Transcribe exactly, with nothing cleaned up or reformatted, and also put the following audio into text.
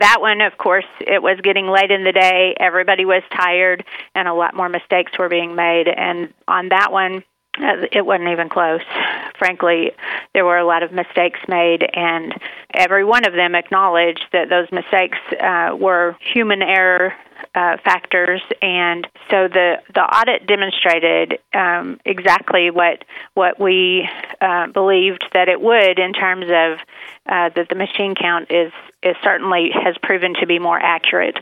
that one, of course, it was getting late in the day. Everybody was tired, and a lot more mistakes were being made. And on that one, uh, it wasn't even close. Frankly, there were a lot of mistakes made, and every one of them acknowledged that those mistakes uh, were human error uh, factors. And so the, the audit demonstrated um, exactly what what we uh, believed that it would, in terms of uh, that the machine count is is certainly has proven to be more accurate.